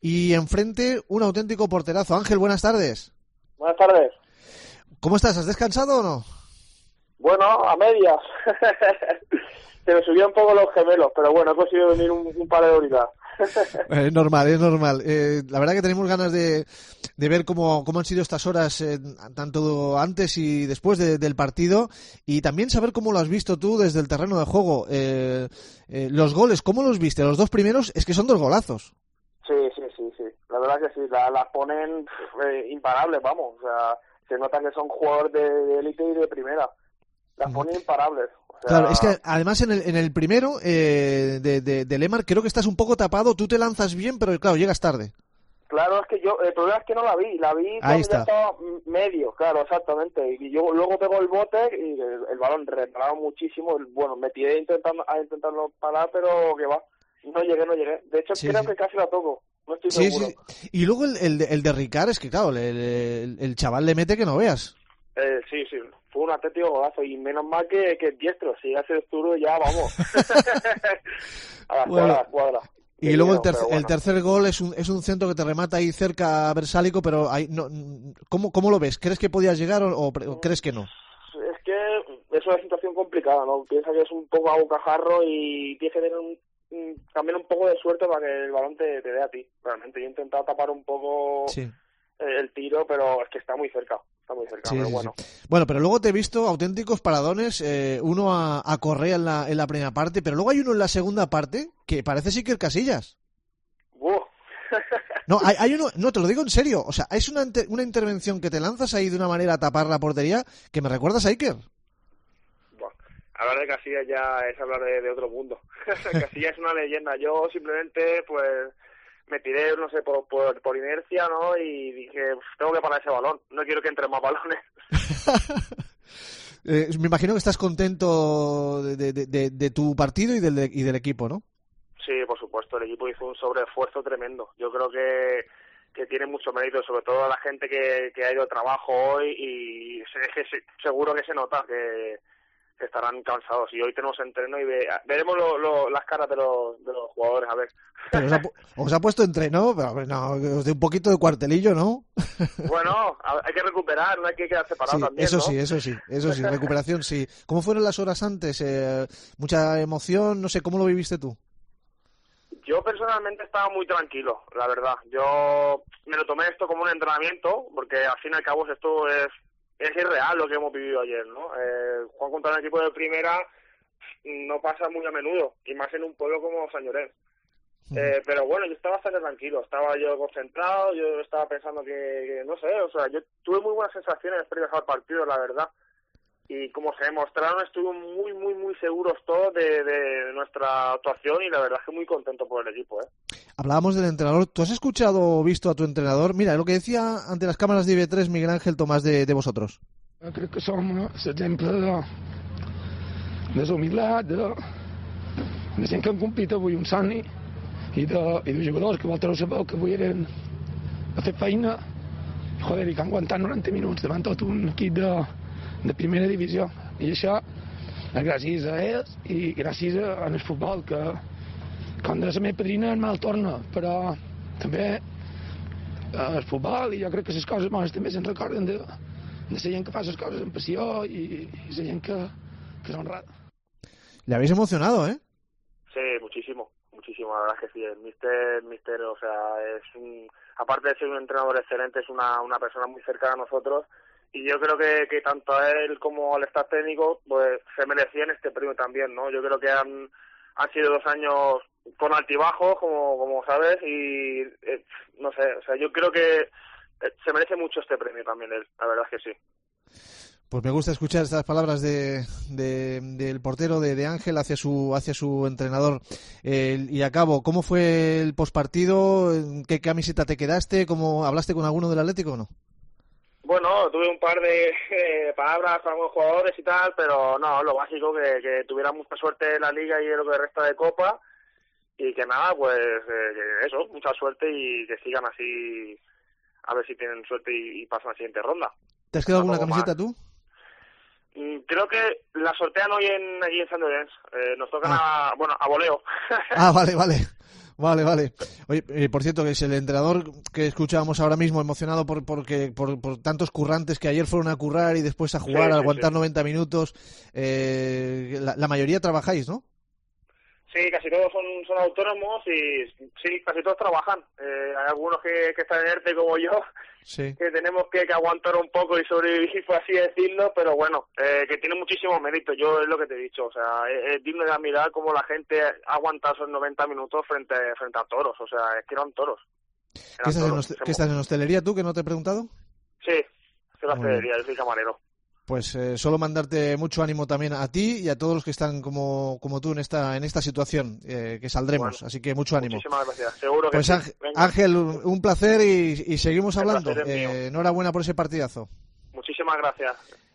Y enfrente un auténtico porterazo. Ángel, buenas tardes. Buenas tardes. ¿Cómo estás? ¿Has descansado o no? Bueno, a medias. Se me subían un poco los gemelos, pero bueno, he conseguido dormir un par de horitas. Es normal, es normal. La verdad que tenemos ganas de ver cómo han sido estas horas, tanto antes y después del partido, y también saber cómo lo has visto tú desde el terreno de juego. Los goles, ¿cómo los viste? Los dos primeros, es que son dos golazos. Sí. La verdad que sí, las ponen imparables, vamos. O sea, se nota que son jugadores de élite y de primera. Las ponen imparables. O sea... Claro, es que además en el primero de Lemar creo que estás un poco tapado, tú te lanzas bien, pero claro, llegas tarde. Claro, es que el problema es que no la vi cuando ya estaba medio, claro, exactamente, y yo luego pegó el bote y el balón reparaba muchísimo, bueno, me tiré intentarlo parar, pero que va, no llegué, de hecho creo que casi la toco, no estoy seguro. Sí, y luego el de Ricard, es que claro, el chaval le mete que no veas. Sí, fue un auténtico golazo y menos mal que es diestro, si hace el zurdo ya vamos a la cuadra. Y luego el tercer gol es un centro que te remata ahí cerca a Versálico, pero ahí no, ¿cómo lo ves? ¿Crees que podías llegar o crees que no? Es que es una situación complicada, ¿no? Piensa que es un poco a bocajarro y tienes que tener también un poco de suerte para que el balón te dé a ti, realmente. Yo he intentado tapar un poco el tiro, pero es que está muy cerca, pero bueno. Sí. Bueno, pero luego te he visto auténticos paradones, uno a Correa en la primera parte, pero luego hay uno en la segunda parte que parece Iker Casillas. No, hay uno, no, te lo digo en serio, o sea, es una intervención que te lanzas ahí de una manera a tapar la portería que me recuerdas a Iker. Bueno, hablar de Casillas ya es hablar de otro mundo. Casillas es una leyenda, yo simplemente pues me tiré, no sé, por inercia, ¿no? Y dije, tengo que parar ese balón, no quiero que entren más balones. Me imagino que estás contento de tu partido y del equipo, ¿no? Sí, por supuesto, el equipo hizo un sobreesfuerzo tremendo. Yo creo que tiene mucho mérito, sobre todo a la gente que ha ido a trabajo hoy y seguro que se nota que estarán cansados. Y hoy tenemos entreno y veremos las caras de los jugadores, a ver. Pero os ha puesto entreno, pero no, os de un poquito de cuartelillo, ¿no? Bueno, hay que recuperar, no hay que quedar separado también, eso ¿no? Eso sí, recuperación sí. ¿Cómo fueron las horas antes? Mucha emoción, no sé, ¿cómo lo viviste tú? Yo personalmente estaba muy tranquilo, la verdad. Yo me lo tomé esto como un entrenamiento, porque al fin y al cabo esto es irreal lo que hemos vivido ayer, ¿no? Jugar contra un equipo de primera no pasa muy a menudo, y más en un pueblo como San Llorenç. Pero bueno, yo estaba bastante tranquilo, estaba yo concentrado, yo estaba pensando que no sé, o sea, yo tuve muy buenas sensaciones previas al partido, la verdad. Y como se demostraron, estuvimos muy seguros todos de nuestra actuación y la verdad es que muy contento por el equipo, ¿eh? Hablábamos del entrenador. ¿Tú has escuchado o visto a tu entrenador? Mira, lo que decía ante las cámaras de IB3 Miguel Ángel Tomàs de vosotros. Crec que som l'exemple de humilitat, de gent que han complit avui un somni i de jugadors que vosaltres sabeu que avui eren a fer feina i que han aguantat 90 minuts davant tot un equip de primera divisió, i això gràcies a ells i gràcies al futbol, que com de la meva padrina el mal torna, però també el futbol, i jo crec que les coses bones també se'n recorden de la gent que fa les coses amb passió i la gent que és honrada. Le habéis emocionado, ¿eh? Sí, muchísimo, la verdad es que sí. El mister, o sea, aparte de ser un entrenador excelente, es una persona muy cercana a nosotros. Y yo creo que tanto a él como al staff técnico pues se merecían este premio también, ¿no? Yo creo que han sido 2 años con altibajos, como sabes, y no sé, o sea, yo creo que se merece mucho este premio también él, la verdad es que sí. Pues me gusta escuchar estas palabras del portero de Ángel hacia su entrenador. Y acabo, ¿cómo fue el postpartido? ¿Qué camiseta te quedaste? ¿Cómo hablaste con alguno del Atlético o no? Bueno, tuve un par de palabras con algunos jugadores y tal, pero no, lo básico, que tuvieran mucha suerte en la Liga y en lo que resta de Copa, y que nada, pues eso, mucha suerte y que sigan así, a ver si tienen suerte y pasan a la siguiente ronda. ¿Te has quedado alguna camiseta tú? Creo que la sortean hoy allí en Sant Llorenç. Nos tocan a voleo. Vale. Oye, por cierto, que es el entrenador que escuchábamos ahora mismo emocionado por tantos currantes que ayer fueron a currar y después a jugar, a aguantar 90 minutos. La mayoría trabajáis, ¿no? Sí, casi todos son autónomos y sí, casi todos trabajan. Hay algunos que están en ERTE como yo, sí, que tenemos que aguantar un poco y sobrevivir, por así decirlo, pero bueno, que tiene muchísimo mérito. Yo es lo que te he dicho, o sea, es digno de admirar cómo la gente aguanta esos 90 minutos frente a toros, o sea, es que eran toros. ¿Qué estás en hostelería tú, que no te he preguntado? Sí, estoy en la hostelería, yo soy camarero. Pues solo mandarte mucho ánimo también a ti y a todos los que están como tú en esta situación, que saldremos. Bueno, así que mucho ánimo. Muchísimas gracias. Seguro que pues sí. Ángel, un placer y seguimos hablando. Enhorabuena por ese partidazo. Muchísimas gracias.